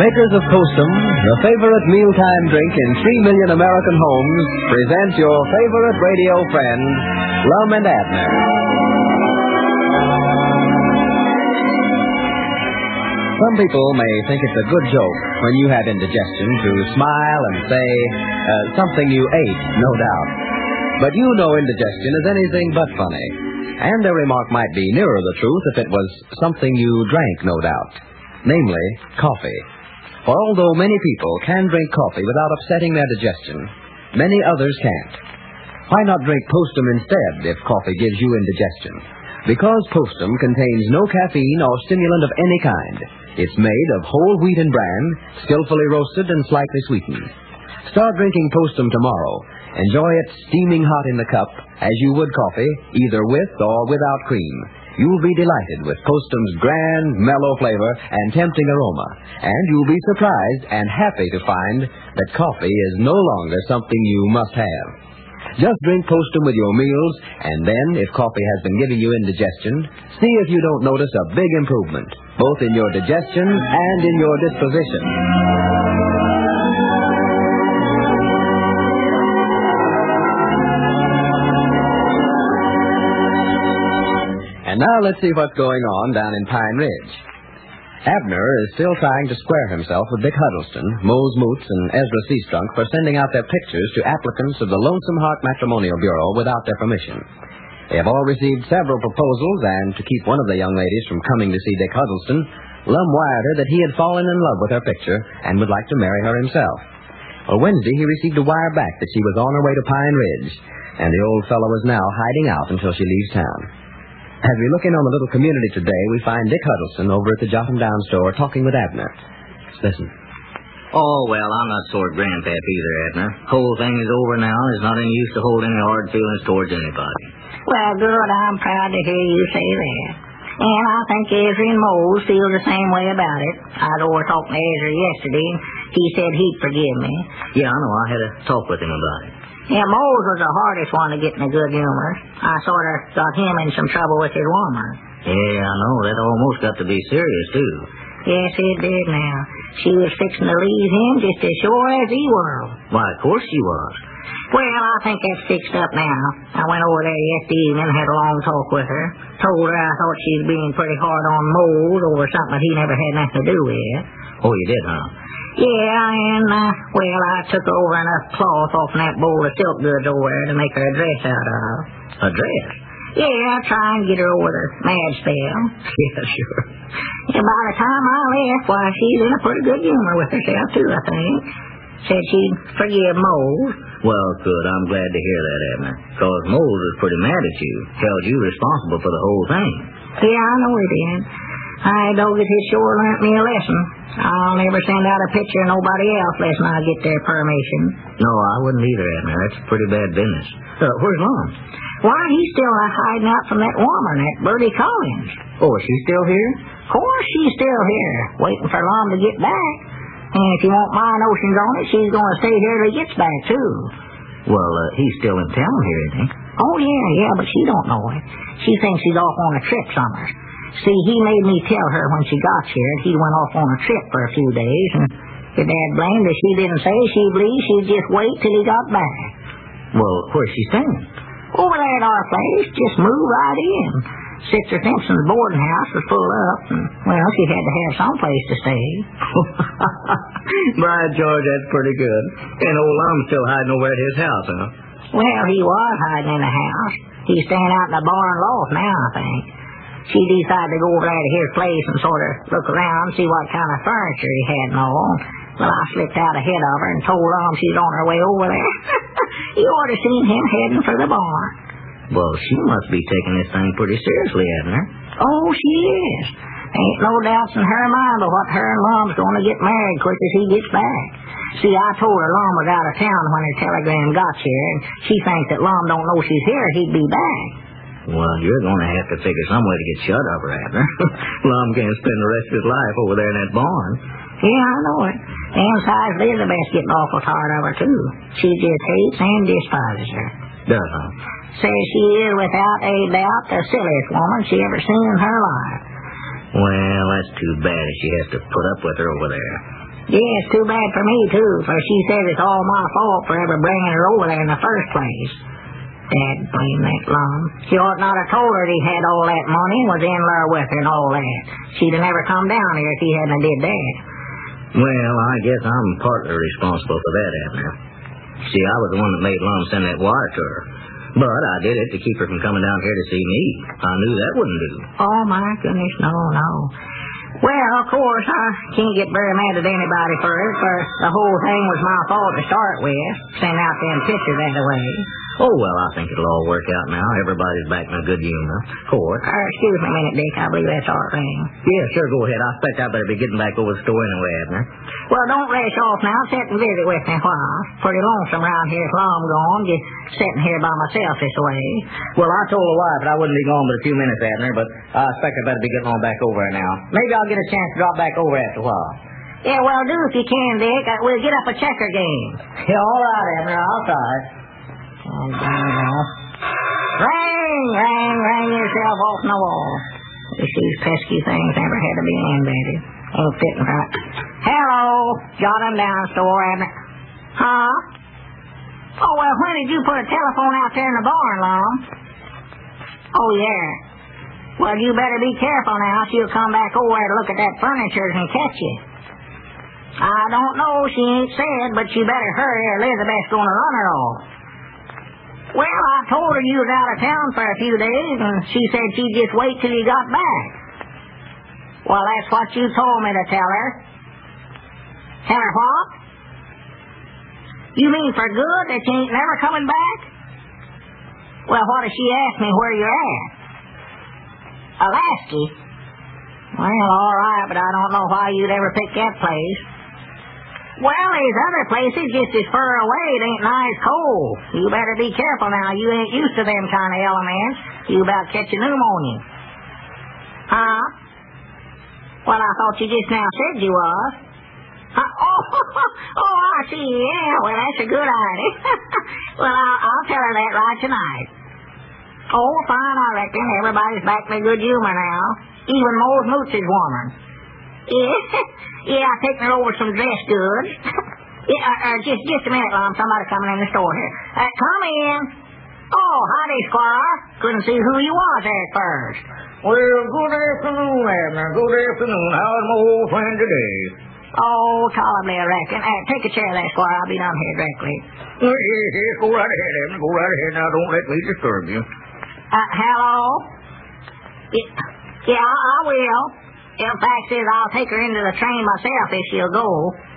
makers of Postum, the favorite mealtime drink in 3 million American homes, present your favorite radio friend, Lum and Abner. Some people may think it's a good joke when you have indigestion to smile and say something you ate, no doubt. But you know indigestion is anything but funny. And their remark might be nearer the truth if it was something you drank, no doubt. Namely, coffee. For although many people can drink coffee without upsetting their digestion, many others can't. Why not drink Postum instead if coffee gives you indigestion? Because Postum contains no caffeine or stimulant of any kind. It's made of whole wheat and bran, skillfully roasted and slightly sweetened. Start drinking Postum tomorrow. Enjoy it steaming hot in the cup, as you would coffee, either with or without cream. You'll be delighted with Postum's grand, mellow flavor and tempting aroma. And you'll be surprised and happy to find that coffee is no longer something you must have. Just drink Postum with your meals, and then, if coffee has been giving you indigestion, see if you don't notice a big improvement, both in your digestion and in your disposition. And now let's see what's going on down in Pine Ridge. Abner is still trying to square himself with Dick Huddleston, Mose Moots, and Ezra Seastrunk for sending out their pictures to applicants of the Lonesome Heart Matrimonial Bureau without their permission. They have all received several proposals, and to keep one of the young ladies from coming to see Dick Huddleston, Lum wired her that he had fallen in love with her picture and would like to marry her himself. Well, Wednesday he received a wire back that she was on her way to Pine Ridge, and the old fellow is now hiding out until she leaves town. As we look in on the little community today, we find Dick Huddleston over at the Jot 'em Down store talking with Abner. Listen. Oh, well, I'm not sort of grandpap either, Abner. Whole thing is over now. There's not any use to hold any hard feelings towards anybody. Well, good. I'm proud to hear you say that. And I think Ezra and Mose feel the same way about it. I was over talking to Ezra yesterday, and he said he'd forgive me. Yeah, I know. I had a talk with him about it. Yeah, Mose was the hardest one to get in a good humor. I sort of got him in some trouble with his woman. Yeah, I know. That almost got to be serious, too. Yes, it did now. She was fixing to leave him just as sure as he was. Why, of course she was. Well, I think that's fixed up now. I went over there yesterday evening and had a long talk with her. Told her I thought she was being pretty hard on Mose over something that he never had nothing to do with. Oh, you did, huh? Yeah, and, well, I took over enough cloth off that bowl of silk goods over there to make her a dress out of. A dress? Yeah, try and get her over the mad spell. Yeah, sure. And by the time I left, why, she's in a pretty good humor with herself, too, I think. Said she'd forgive Mose. Well, good. I'm glad to hear that, Abner. Because Mose was pretty mad at you. Held you responsible for the whole thing. Yeah, I know he did. I dog it, he sure learnt me a lesson. I'll never send out a picture of nobody else unless I get their permission. No, I wouldn't either, Abner. That's pretty bad business. Where's Lum? Why, he's still hiding out from that woman, that Bertie Collins. Oh, is she still here? Of course she's still here, waiting for Lum to get back. And if you want my notions on it, she's going to stay here till he gets back, too. Well, he's still in town here, isn't he? Oh, yeah, but she don't know it. She thinks he's off on a trip somewhere. See, he made me tell her when she got here he went off on a trip for a few days, and your dad blamed her. She didn't say she believed she'd just wait till he got back. Well, where's she staying? Over there at our place. Just move right in. Sister Simpson's boarding house was full up, and, well, she had to have some place to stay. By George, that's pretty good. And old Lum's still hiding over at his house, huh? Well, he was hiding in the house. He's staying out in the barn loft now, I think. She decided to go over there to his place and sort of look around, see what kind of furniture he had and all. Well, I slipped out ahead of her and told her she's on her way over there. You ought to seen him heading for the barn. Well, she must be taking this thing pretty seriously, Abner. Oh, she is. Ain't no doubts in her mind but what her and Lum's going to get married quick as he gets back. See, I told her Lum was out of town when her telegram got here, and she thinks that Lum don't know she's here, he'd be back. Well, you're going to have to figure some way to get shut of her, Abner. Lum can't spend the rest of his life over there in that barn. Yeah, I know it. And besides, Elizabeth's getting awful tired of her, too. She just hates and despises her. Does, huh? Says she is, without a doubt, the silliest woman she ever seen in her life. Well, that's too bad if she has to put up with her over there. Yes, too bad for me, too, for she says it's all my fault for ever bringing her over there in the first place. Dad blame that Lum. She ought not have told her he had all that money and was in love with her and all that. She'd have never come down here if he hadn't did that. Well, I guess I'm partly responsible for that, Abner. See, I was the one that made Lum send that wire to her. But I did it to keep her from coming down here to see me. I knew that wouldn't do. Oh, my goodness, no. Well, of course, I can't get very mad at anybody for it, for the whole thing was my fault to start with, sending out them pictures that way. Oh, well, I think it'll all work out now. Everybody's back in a good humor. Of course. Excuse me a minute, Dick. I believe that's our thing. Yeah, sure, go ahead. I expect I better be getting back over the store anyway, Abner. Well, don't rush off now. Sit and visit with me a while. Pretty lonesome around here if Lom gone, just sitting here by myself this way. Well, I told the wife that I wouldn't be gone but a few minutes, Abner, but I expect I better be getting on back over there now. Maybe I'll get a chance to drop back over after a while. Yeah, well, do if you can, Dick. We'll get up a checker game. Yeah, all right, Abner. I'll try. Ring yourself off the wall. Wish these pesky things never had to be invented. Ain't fitting right. Hello. Jot 'em down, store, Abner. Huh? Oh, well, when did you put a telephone out there in the barn, Lum? Oh, yeah. Well, you better be careful now. She'll come back over there to look at that furniture and catch you. I don't know, she ain't said, but you better hurry or Elizabeth's gonna run her off. Well, I told her you was out of town for a few days, and she said she'd just wait till you got back. Well, that's what you told me to tell her. Tell her what? You mean for good that you ain't never coming back? Well, what if she asked me where you're at? Alaska? Well, all right, but I don't know why you'd ever pick that place. Well, there's other places just as far away. It ain't nice cold. You better be careful now. You ain't used to them kind of elements. You about catching pneumonia. Huh? Well, I thought you just now said you was. Oh, I see. Yeah, well, that's a good idea. Well, I'll tell her that right tonight. Oh, fine, I reckon. Everybody's back in a good humor now. Even Moe's Moots is warmer. Yeah, I taken her over some dress goods. Just a minute, Lom. Somebody coming in the store here. Come in. Oh, howdy, Squire. Couldn't see who you was at first. Well, good afternoon, Abner. Good afternoon. How's my old friend today? Oh, tolerably, I reckon. Take a chair there, Squire. I'll be down here directly. Yes, go right ahead, Abner. Go right ahead. Now, don't let me disturb you. Hello? Yeah, I will. In fact, I'll take her into the train myself if she'll go.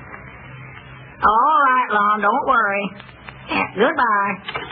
All right, Lon, don't worry. Yeah, goodbye.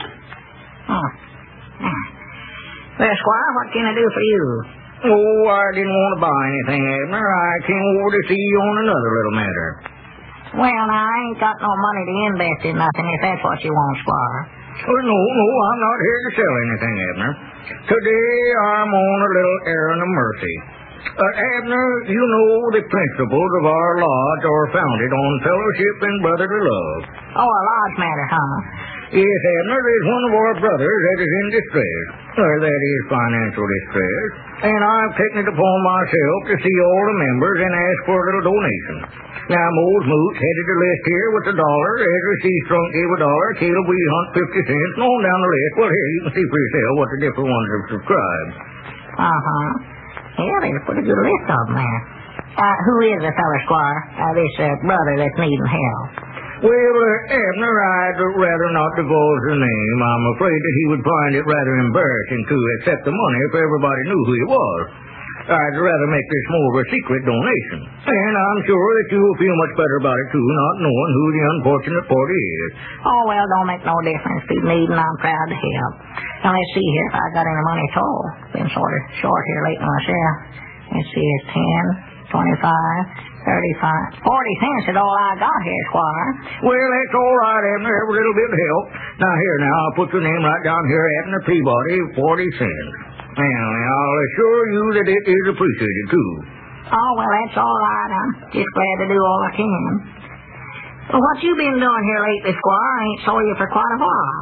Well, Squire, what can I do for you? Oh, I didn't want to buy anything, Abner. I came over to see you on another little matter. Well, now, I ain't got no money to invest in nothing if that's what you want, Squire. Oh, no, I'm not here to sell anything, Abner. Today I'm on a little errand of mercy. Abner, you know the principles of our lodge are founded on fellowship and brotherly love. Oh, a lodge matter, huh? Yes, Abner, there's one of our brothers that is in distress. That is financial distress. And I've taken it upon myself to see all the members and ask for a little donation. Now, Moe's Moots headed the list here with $1. Ezra C. Strunk gave $1. Caleb Wee Hunt 50 cents. And on down the list. Well, here, you can see for yourself what the different ones have subscribed. Uh-huh. Yeah, there's a pretty good list of them there. Who is the feller, Squire? This brother that's needing help. Well, Abner, I'd rather not divulge the name. I'm afraid that he would find it rather embarrassing to accept the money if everybody knew who he was. I'd rather make this more of a secret donation. And I'm sure that you will feel much better about it, too, not knowing who the unfortunate party is. Oh, well, don't make no difference. If he's needing, I'm proud to help. Now, let's see here if I got any money at all. Been sort of short here lately myself. Let's see, it's 10, 25, 35, 40 cents is all I got here, Squire. Well, that's all right, Abner. Every little bit help. Now, here, I'll put your name right down here, Abner Peabody, 40 cents. Now, I'll assure you that it is appreciated, too. Oh, well, that's all right. I'm just glad to do all I can. Well, what you been doing here lately, Squire? I ain't saw you for quite a while.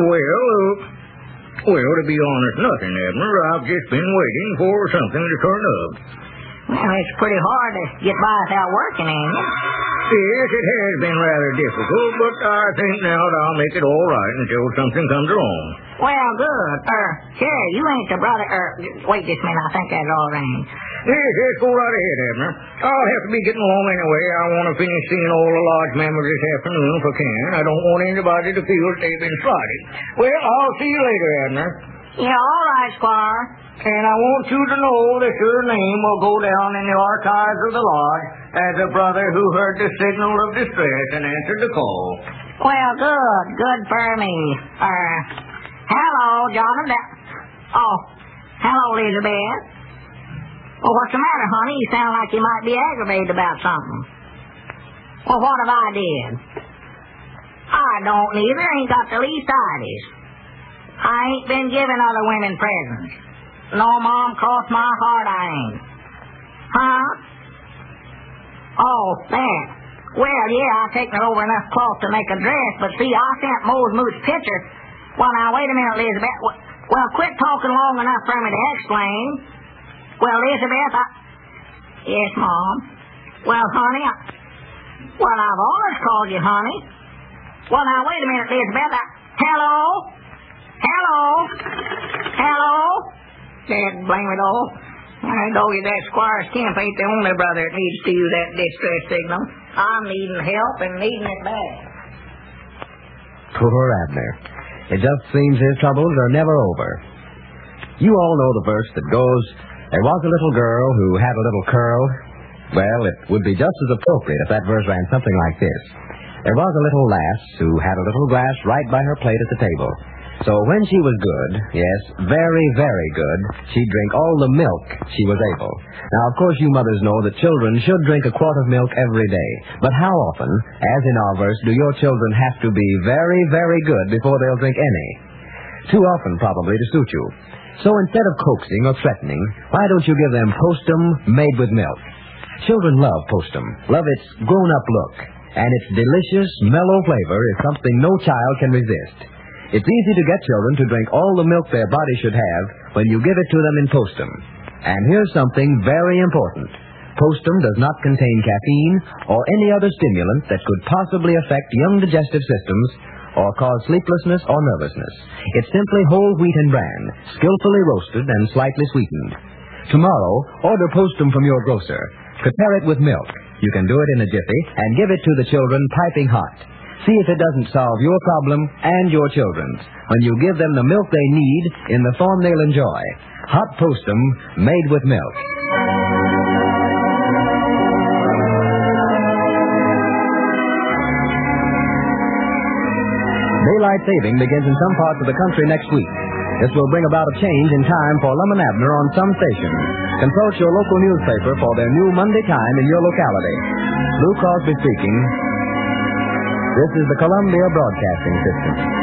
Well, to be honest, nothing, Abner. I've just been waiting for something to turn up. Well, it's pretty hard to get by without working, ain't it? Yes, it has been rather difficult, but I think now that I'll make it all right until something comes along. Well, good. Sure, you ain't the brother, wait just a minute, I think that's all right. Yes, go right ahead, Abner. I'll have to be getting along anyway. I want to finish seeing all the lodge members this afternoon if I can. I don't want anybody to feel that they've been slighted. Well, I'll see you later, Abner. Yeah, all right, Squire. And I want you to know that your name will go down in the archives of the lodge as a brother who heard the signal of distress and answered the call. Well, good. Good for me. Hello, Jonathan. Oh, hello, Elizabeth. Well, what's the matter, honey? You sound like you might be aggravated about something. Well, what have I did? I don't neither. Ain't got the least idea. I ain't been giving other women presents. No, Mom, cross my heart I ain't. Huh? Oh, that. Well, yeah, I've taken it over enough cloth to make a dress, but see, I sent Mose Moot's picture. Well, now, wait a minute, Elizabeth. Well, quit talking long enough for me to explain. Well, Elizabeth, Yes, Mom. Well, honey, Well, I've always called you honey. Well, now, wait a minute, Elizabeth. Hello? Hello? Hello? Dad, blame it all. I know you that Squire Kemp ain't the only brother that needs to use that distress signal. I'm needing help and needing it bad. Poor Abner. It just seems his troubles are never over. You all know the verse that goes, "There was a little girl who had a little curl." Well, it would be just as appropriate if that verse ran something like this. There was a little lass who had a little glass right by her plate at the table. So when she was good, yes, very, very good, she'd drink all the milk she was able. Now, of course, you mothers know that children should drink a quart of milk every day. But how often, as in our verse, do your children have to be very, very good before they'll drink any? Too often, probably, to suit you. So instead of coaxing or threatening, why don't you give them Postum made with milk? Children love Postum, love its grown-up look, and its delicious, mellow flavor is something no child can resist. It's easy to get children to drink all the milk their body should have when you give it to them in Postum. And here's something very important. Postum does not contain caffeine or any other stimulant that could possibly affect young digestive systems or cause sleeplessness or nervousness. It's simply whole wheat and bran, skillfully roasted and slightly sweetened. Tomorrow, order Postum from your grocer. Prepare it with milk. You can do it in a jiffy and give it to the children piping hot. See if it doesn't solve your problem and your children's when you give them the milk they need in the form they'll enjoy. Hot Postum made with milk. Daylight saving begins in some parts of the country next week. This will bring about a change in time for Lum and Abner on some stations. Consult your local newspaper for their new Monday time in your locality. Lou Crosby speaking. This is the Columbia Broadcasting System.